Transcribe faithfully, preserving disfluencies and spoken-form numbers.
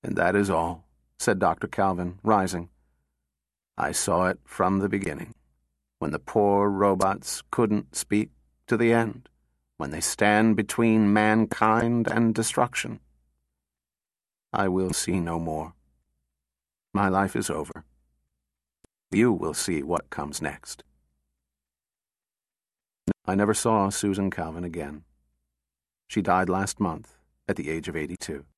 And that is all, said Doctor Calvin, rising. I saw it from the beginning, when the poor robots couldn't speak, to the end, when they stand between mankind and destruction. I will see no more. My life is over. You will see what comes next. I never saw Susan Calvin again. She died last month at the age of eighty-two.